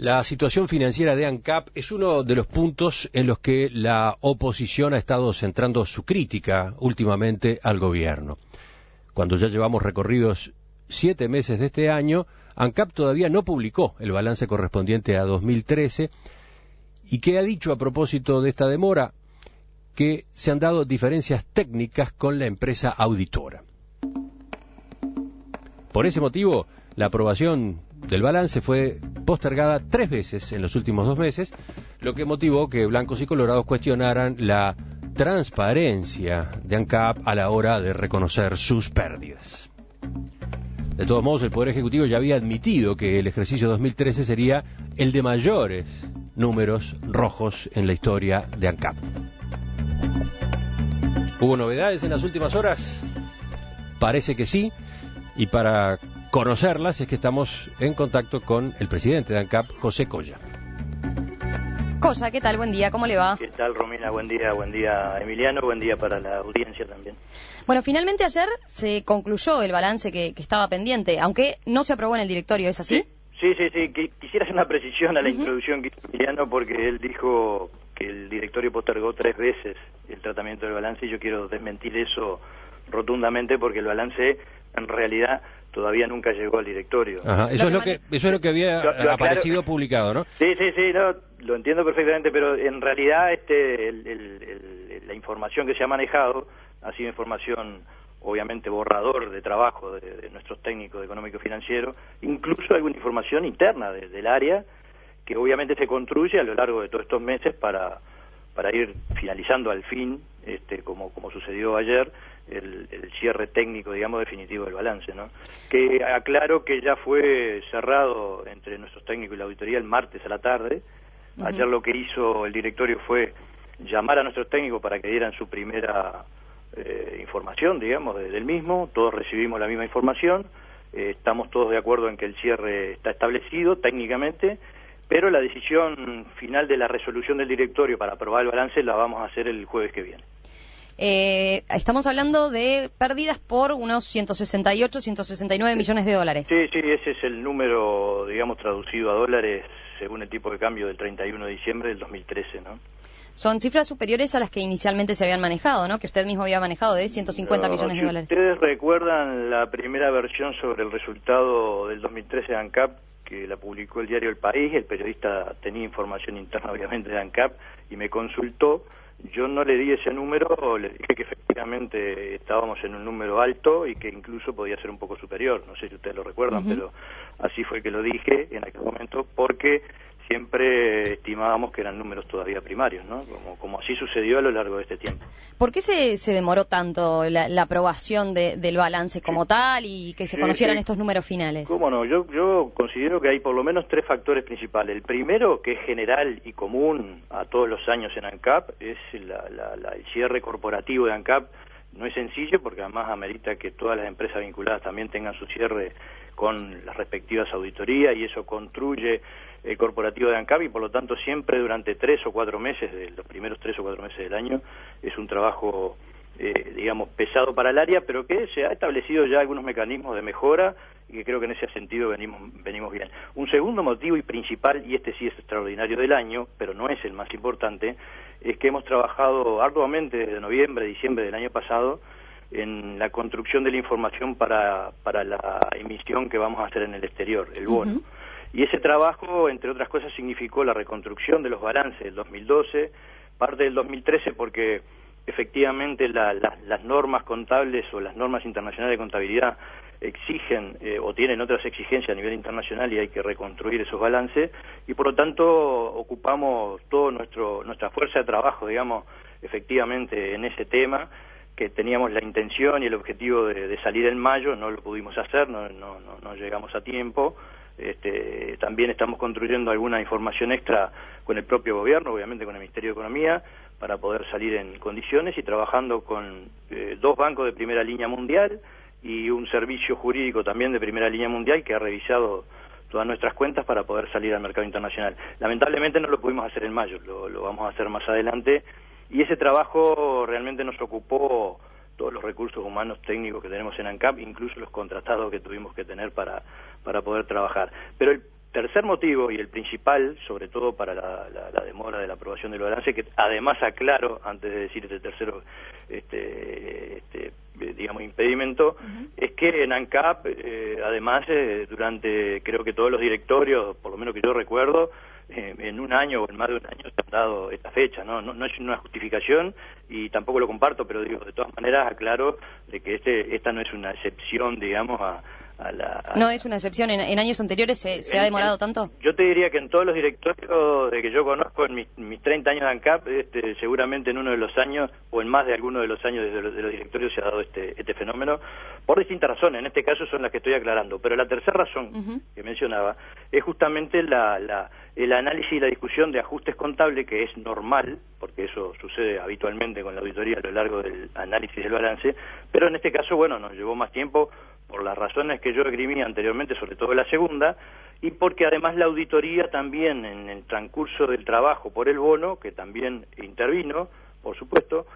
La situación financiera de ANCAP es uno de los puntos en los que la oposición ha estado centrando su crítica últimamente al gobierno. Cuando ya llevamos recorridos 7 meses de este año, ANCAP todavía no publicó el balance correspondiente a 2013 y que ha dicho a propósito de esta demora que se han dado diferencias técnicas con la empresa auditora. Por ese motivo, la aprobación del balance fue postergada 3 veces en los últimos 2 meses, lo que motivó que blancos y colorados cuestionaran la transparencia de ANCAP a la hora de reconocer sus pérdidas. De todos modos, el Poder Ejecutivo ya había admitido que el ejercicio 2013 sería el de mayores números rojos en la historia de ANCAP. ¿Hubo novedades en las últimas horas? Parece que sí, y para conocerlas es que estamos en contacto con el presidente de ANCAP, José Colla. Colla, ¿qué tal? Buen día, ¿cómo le va? ¿Qué tal, Romina? Buen día Emiliano, buen día para la audiencia también. Bueno, finalmente ayer se concluyó el balance que estaba pendiente, aunque no se aprobó en el directorio, ¿es así? Sí. Quisiera hacer una precisión a la introducción que hizo Emiliano, porque él dijo que el directorio postergó 3 veces el tratamiento del balance, y yo quiero desmentir eso rotundamente, porque el balance en realidad todavía nunca llegó al directorio. Ajá, eso es lo que había aparecido publicado, ¿no? Sí, no, lo entiendo perfectamente, pero en realidad la información que se ha manejado ha sido información obviamente borrador de trabajo de nuestros técnicos de económico financiero, incluso alguna información interna del área que obviamente se construye a lo largo de todos estos meses para ir finalizando al fin, como sucedió ayer, el cierre técnico, digamos, definitivo del balance, ¿no? Que aclaro que ya fue cerrado entre nuestros técnicos y la auditoría el martes a la tarde. Ayer lo que hizo el directorio fue llamar a nuestros técnicos para que dieran su primera información, digamos, del mismo. Todos recibimos la misma información, estamos todos de acuerdo en que el cierre está establecido técnicamente, pero la decisión final de la resolución del directorio para aprobar el balance la vamos a hacer el jueves que viene. Estamos hablando de pérdidas por unos 168, 169 millones de dólares. Sí, ese es el número, digamos, traducido a dólares según el tipo de cambio del 31 de diciembre del 2013, ¿no? Son cifras superiores a las que inicialmente se habían manejado, ¿no? Que usted mismo había manejado, de 150 millones de dólares. Ustedes recuerdan la primera versión sobre el resultado del 2013 de ANCAP, que la publicó el diario El País. El periodista tenía información interna, obviamente, de ANCAP, y me consultó. Yo no le di ese número, le dije que efectivamente estábamos en un número alto y que incluso podía ser un poco superior. No sé si ustedes lo recuerdan, pero así fue que lo dije en aquel momento, porque siempre estimábamos que eran números todavía primarios, ¿no? Como así sucedió a lo largo de este tiempo. ¿Por qué se demoró tanto la aprobación del balance como tal y que se conocieran estos números finales? ¿Cómo no? Yo considero que hay por lo menos 3 factores principales. El primero, que es general y común a todos los años en ANCAP, es el cierre corporativo de ANCAP. No es sencillo, porque además amerita que todas las empresas vinculadas también tengan su cierre con las respectivas auditorías, y eso construye el corporativo de ANCAP, y por lo tanto siempre durante 3 o 4 meses, de los primeros 3 o 4 meses del año, es un trabajo, digamos, pesado para el área, pero que se ha establecido ya algunos mecanismos de mejora, y que creo que en ese sentido venimos bien. Un segundo motivo y principal, y este sí es extraordinario del año, pero no es el más importante, es que hemos trabajado arduamente desde noviembre, diciembre del año pasado en la construcción de la información para la emisión que vamos a hacer en el exterior, el bono. Y ese trabajo, entre otras cosas, significó la reconstrucción de los balances del 2012, parte del 2013, porque efectivamente las normas contables o las normas internacionales de contabilidad exigen o tienen otras exigencias a nivel internacional, y hay que reconstruir esos balances, y por lo tanto ocupamos toda nuestra fuerza de trabajo, digamos, efectivamente en ese tema, que teníamos la intención y el objetivo de salir en mayo. No lo pudimos hacer, no llegamos a tiempo. También estamos construyendo alguna información extra con el propio gobierno, obviamente con el Ministerio de Economía, para poder salir en condiciones, y trabajando con 2 bancos de primera línea mundial y un servicio jurídico también de primera línea mundial que ha revisado todas nuestras cuentas para poder salir al mercado internacional. Lamentablemente no lo pudimos hacer en mayo, lo vamos a hacer más adelante, y ese trabajo realmente nos ocupó todos los recursos humanos técnicos que tenemos en ANCAP, incluso los contratados que tuvimos que tener para poder trabajar. Pero el tercer motivo, y el principal, sobre todo para la demora de la aprobación del balance, que además aclaro, antes de decir este tercero, digamos, impedimento, es que en ANCAP, además, durante, creo que todos los directorios, por lo menos que yo recuerdo, en un año o en más de un año se han dado esta fecha, ¿no? No es una justificación y tampoco lo comparto, pero digo, de todas maneras aclaro de que esta no es una excepción, digamos, No es una excepción. ¿En años anteriores se ha demorado tanto? Yo te diría que en todos los directorios de que yo conozco, en mis 30 años de ANCAP, seguramente en uno de los años, o en más de alguno de los años de los directorios se ha dado este fenómeno, por distintas razones. En este caso son las que estoy aclarando. Pero la tercera razón que mencionaba es justamente el análisis y la discusión de ajustes contables, que es normal, porque eso sucede habitualmente con la auditoría a lo largo del análisis del balance, pero en este caso, bueno, nos llevó más tiempo por las razones que yo esgrimí anteriormente, sobre todo la segunda, y porque además la auditoría también, en el transcurso del trabajo por el bono, que también intervino, por supuesto,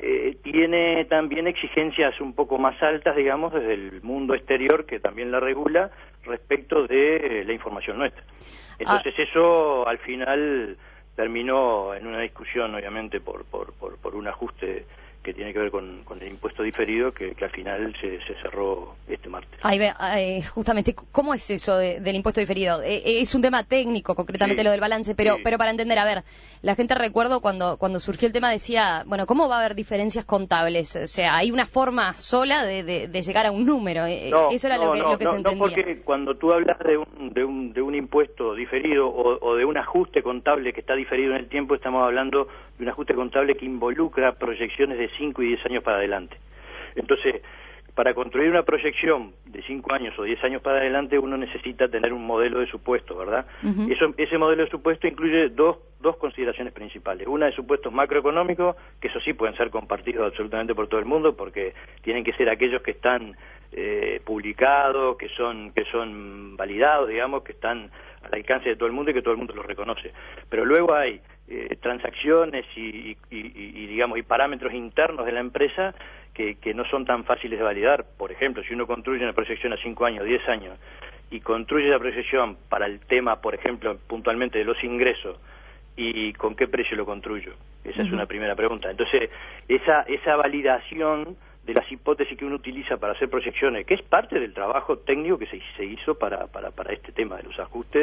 tiene también exigencias un poco más altas, digamos, desde el mundo exterior, que también la regula, respecto de la información nuestra. Entonces eso al final terminó en una discusión, obviamente, por un ajuste que tiene que ver con el impuesto diferido, que al final se cerró este martes. Ahí ve, justamente, ¿cómo es eso del impuesto diferido? Es un tema técnico, concretamente, sí, lo del balance, pero para entender, a ver, la gente, recuerdo cuando surgió el tema, decía, bueno, ¿cómo va a haber diferencias contables? O sea, ¿hay una forma sola de llegar a un número? Eso era lo que se entendía. No, porque cuando tú hablas de un impuesto diferido o de un ajuste contable que está diferido en el tiempo, estamos hablando de un ajuste contable que involucra proyecciones de 5 y 10 años para adelante. Entonces, para construir una proyección de 5 años o 10 años para adelante, uno necesita tener un modelo de supuesto, ¿verdad? Ese modelo de supuesto incluye dos consideraciones principales. Una de supuestos macroeconómicos, que eso sí pueden ser compartidos absolutamente por todo el mundo, porque tienen que ser aquellos que están publicados, que son validados, digamos, que están al alcance de todo el mundo y que todo el mundo los reconoce. Pero luego hay transacciones y digamos y parámetros internos de la empresa que no son tan fáciles de validar. Por ejemplo, si uno construye una proyección a 5 años, 10 años y construye la proyección para el tema, por ejemplo, puntualmente de los ingresos, ¿y con qué precio lo construyo? Esa es una primera pregunta. Entonces, esa validación de las hipótesis que uno utiliza para hacer proyecciones, que es parte del trabajo técnico que se hizo para este tema de los ajustes,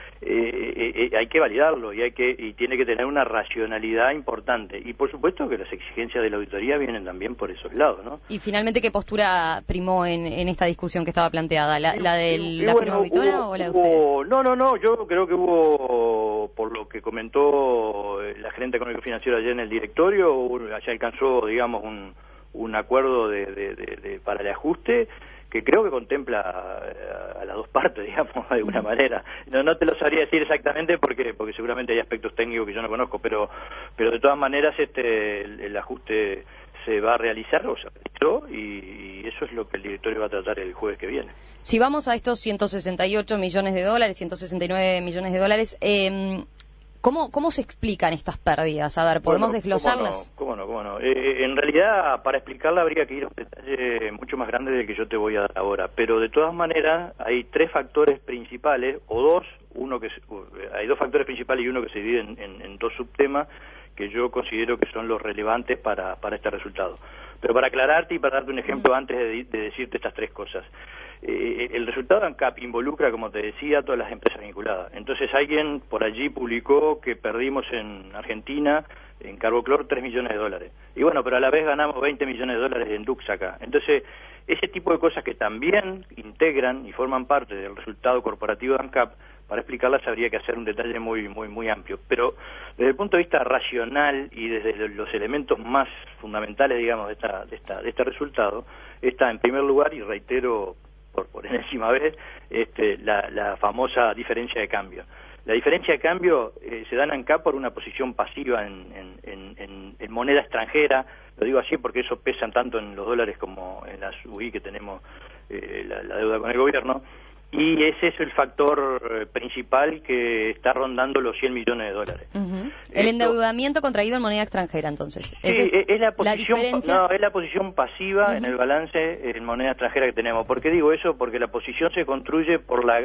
hay que validarlo y tiene que tener una racionalidad importante, y por supuesto que las exigencias de la auditoría vienen también por esos lados, ¿no? Y finalmente, ¿qué postura primó en esta discusión que estaba planteada? ¿La de la firma auditora o la de ustedes? No, yo creo que hubo, por lo que comentó la gerente económico-financiera ayer en el directorio, se alcanzó, digamos, un acuerdo para el ajuste que creo que contempla a las dos partes, digamos, de alguna manera. No te lo sabría decir exactamente porque seguramente hay aspectos técnicos que yo no conozco, pero de todas maneras el ajuste se va a realizar o se realizó, y eso es lo que el directorio va a tratar el jueves que viene. Si vamos a estos 168 millones de dólares, 169 millones de dólares, ¿cómo se explican estas pérdidas? A ver, ¿podemos desglosarlas? ¿Cómo no? En realidad, para explicarla habría que ir a un detalle mucho más grande del que yo te voy a dar ahora, pero de todas maneras hay tres factores principales, o dos, hay dos factores principales y uno que se divide en dos subtemas que yo considero que son los relevantes para este resultado. Pero para aclararte y para darte un ejemplo antes de decirte estas tres cosas, el resultado de ANCAP involucra, como te decía, a todas las empresas vinculadas. Entonces alguien por allí publicó que perdimos en Argentina, en Carboclor, 3 millones de dólares. Y bueno, pero a la vez ganamos 20 millones de dólares en Dux acá. Entonces, ese tipo de cosas que también integran y forman parte del resultado corporativo de ANCAP, para explicarlas habría que hacer un detalle muy amplio. Pero desde el punto de vista racional y desde los elementos más fundamentales, digamos, de este resultado, está en primer lugar, y reitero por enésima vez, la famosa diferencia de cambio. La diferencia de cambio se da en ANCAP por una posición pasiva en moneda extranjera. Lo digo así porque eso pesa tanto en los dólares como en las UI que tenemos la deuda con el gobierno. Y ese es el factor principal que está rondando los 100 millones de dólares. El endeudamiento contraído en moneda extranjera, entonces. Sí, es la posición, diferencia. es la posición pasiva en el balance en moneda extranjera que tenemos. ¿Por qué digo eso? Porque la posición se construye por la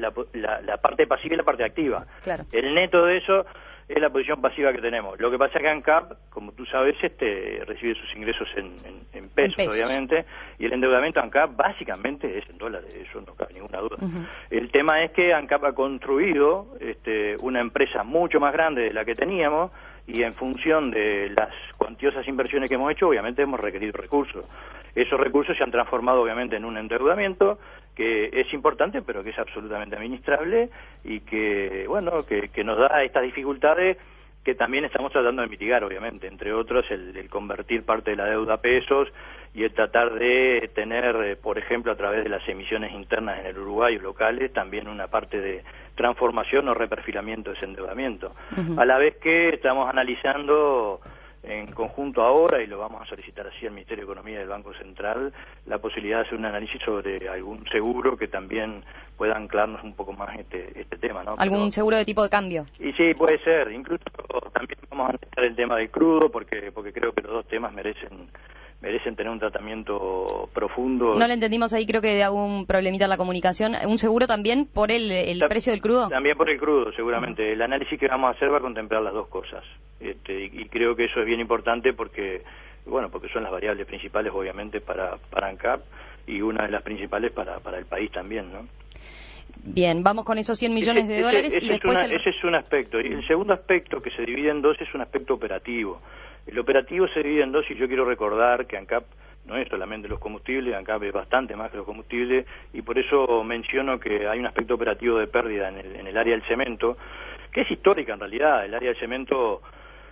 parte pasiva y la parte activa. Claro. El neto de eso es la posición pasiva que tenemos. Lo que pasa es que ANCAP, como tú sabes, recibe sus ingresos en pesos, obviamente, y el endeudamiento de ANCAP básicamente es en dólares, eso no cabe ninguna duda. El tema es que ANCAP ha construido una empresa mucho más grande de la que teníamos, y en función de las cuantiosas inversiones que hemos hecho, obviamente hemos requerido recursos. Esos recursos se han transformado obviamente en un endeudamiento que es importante, pero que es absolutamente administrable y que, bueno, que nos da estas dificultades que también estamos tratando de mitigar, obviamente, entre otros el convertir parte de la deuda a pesos y el tratar de tener, por ejemplo, a través de las emisiones internas en el Uruguay o locales, también una parte de transformación o reperfilamiento de ese endeudamiento. A la vez que estamos analizando en conjunto ahora, y lo vamos a solicitar así al Ministerio de Economía y del Banco Central, la posibilidad de hacer un análisis sobre algún seguro que también pueda anclarnos un poco más este tema, ¿no? ¿Algún seguro de tipo de cambio? Y sí, puede ser. Incluso también vamos a analizar el tema del crudo, porque creo que los dos temas merecen tener un tratamiento profundo. No le entendimos ahí, creo que de algún problemita en la comunicación. ¿Un seguro también por el precio del crudo? También por el crudo, seguramente. El análisis que vamos a hacer va a contemplar las dos cosas. Y creo que eso es bien importante porque son las variables principales, obviamente, para ANCAP, y una de las principales para el país también, ¿no? Bien, vamos con esos 100 millones de dólares y después... Ese es un aspecto. Y el segundo aspecto, que se divide en dos, es un aspecto operativo. El operativo se divide en dos, y yo quiero recordar que ANCAP no es solamente los combustibles, ANCAP es bastante más que los combustibles, y por eso menciono que hay un aspecto operativo de pérdida en el área del cemento, que es histórica en realidad. El área del cemento,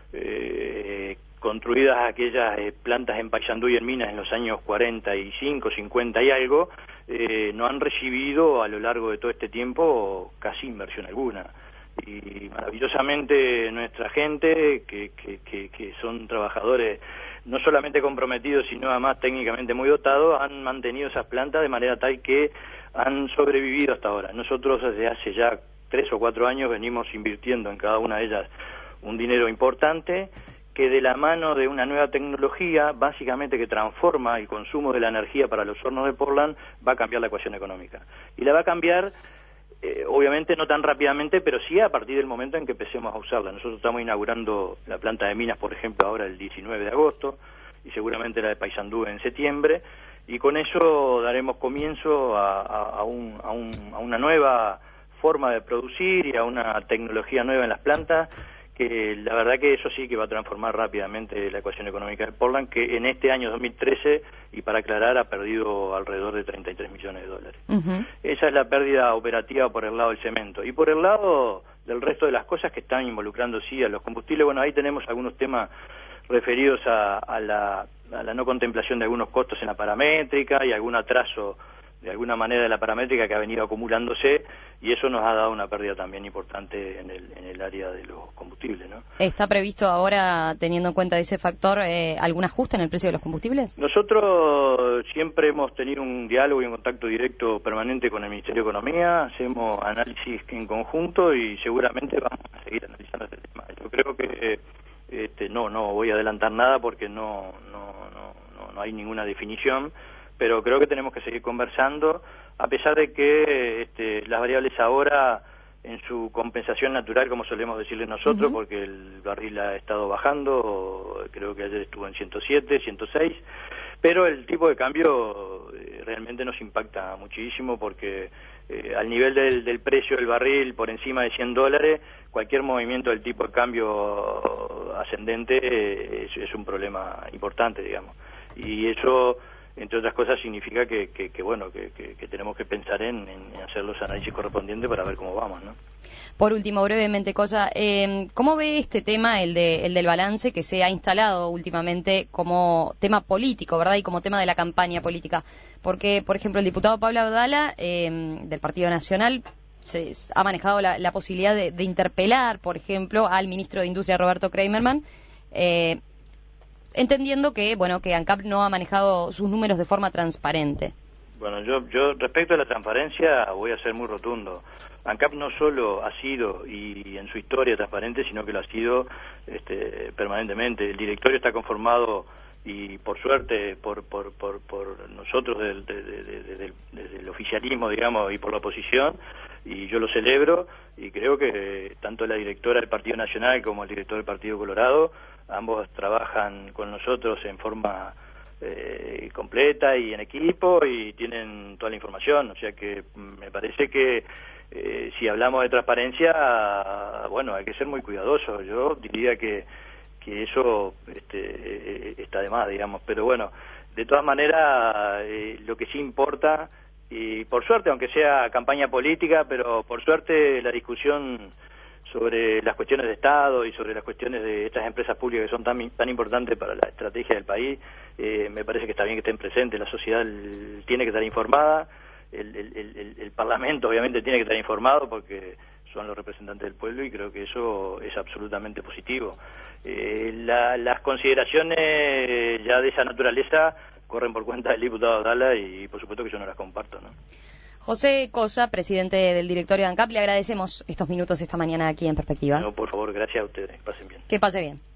construidas aquellas plantas en Paysandú y en Minas en los años 45, 50 y algo, no han recibido a lo largo de todo este tiempo casi inversión alguna. Y maravillosamente nuestra gente, que son trabajadores no solamente comprometidos, sino además técnicamente muy dotados, han mantenido esas plantas de manera tal que han sobrevivido hasta ahora. Nosotros desde hace ya 3 o 4 años venimos invirtiendo en cada una de ellas un dinero importante, que de la mano de una nueva tecnología, básicamente que transforma el consumo de la energía para los hornos de Portland, va a cambiar la ecuación económica. Y la va a cambiar, obviamente no tan rápidamente, pero sí a partir del momento en que empecemos a usarla. Nosotros estamos inaugurando la planta de Minas, por ejemplo, ahora el 19 de agosto, y seguramente la de Paysandú en septiembre, y con eso daremos comienzo a una nueva forma de producir y a una tecnología nueva en las plantas, que la verdad que eso sí que va a transformar rápidamente la ecuación económica de Portland, que en este año 2013, y para aclarar, ha perdido alrededor de 33 millones de dólares. Esa es la pérdida operativa por el lado del cemento. Y por el lado del resto de las cosas que están involucrando, sí, a los combustibles, bueno, ahí tenemos algunos temas referidos a la no contemplación de algunos costos en la paramétrica y algún atraso de alguna manera de la paramétrica que ha venido acumulándose, y eso nos ha dado una pérdida también importante en el área de los combustibles, ¿no? ¿Está previsto ahora, teniendo en cuenta ese factor, algún ajuste en el precio de los combustibles? Nosotros siempre hemos tenido un diálogo y un contacto directo permanente con el Ministerio de Economía, hacemos análisis en conjunto y seguramente vamos a seguir analizando este tema. Yo creo que no voy a adelantar nada porque no hay ninguna definición, pero creo que tenemos que seguir conversando, a pesar de que las variables ahora, en su compensación natural, como solemos decirle nosotros, porque el barril ha estado bajando, creo que ayer estuvo en 107, 106, pero el tipo de cambio realmente nos impacta muchísimo, porque al nivel del precio del barril por encima de $100, cualquier movimiento del tipo de cambio ascendente es un problema importante, digamos, y eso, entre otras cosas, significa que tenemos que pensar en hacer los análisis correspondientes para ver cómo vamos, ¿no? Por último, brevemente, Colla, ¿cómo ve este tema, el del balance, que se ha instalado últimamente como tema político, ¿verdad? Y como tema de la campaña política. Porque, por ejemplo, el diputado Pablo Abdala, del Partido Nacional, ha manejado la posibilidad de interpelar, por ejemplo, al ministro de Industria, Roberto Kramerman, entendiendo que ANCAP no ha manejado sus números de forma transparente. Bueno, yo respecto a la transparencia voy a ser muy rotundo. ANCAP no solo ha sido y en su historia transparente, sino que lo ha sido permanentemente. El directorio está conformado y por suerte por nosotros desde el oficialismo, digamos, y por la oposición, y yo lo celebro, y creo que tanto la directora del Partido Nacional como el director del Partido Colorado, ambos trabajan con nosotros en forma completa y en equipo, y tienen toda la información. O sea que me parece que si hablamos de transparencia, bueno, hay que ser muy cuidadoso. Yo diría que eso está de más, digamos, pero bueno, de todas maneras, lo que sí importa, y por suerte, aunque sea campaña política, pero por suerte la discusión sobre las cuestiones de Estado y sobre las cuestiones de estas empresas públicas que son tan importantes para la estrategia del país, me parece que está bien que estén presentes. La sociedad tiene que estar informada, el Parlamento obviamente tiene que estar informado porque son los representantes del pueblo, y creo que eso es absolutamente positivo. Las consideraciones ya de esa naturaleza corren por cuenta del diputado Dalla, y por supuesto que yo no las comparto, ¿no? José Cossa, presidente del directorio de ANCAP, le agradecemos estos minutos esta mañana aquí en Perspectiva. No, por favor, gracias a ustedes, que pasen bien. Que pase bien.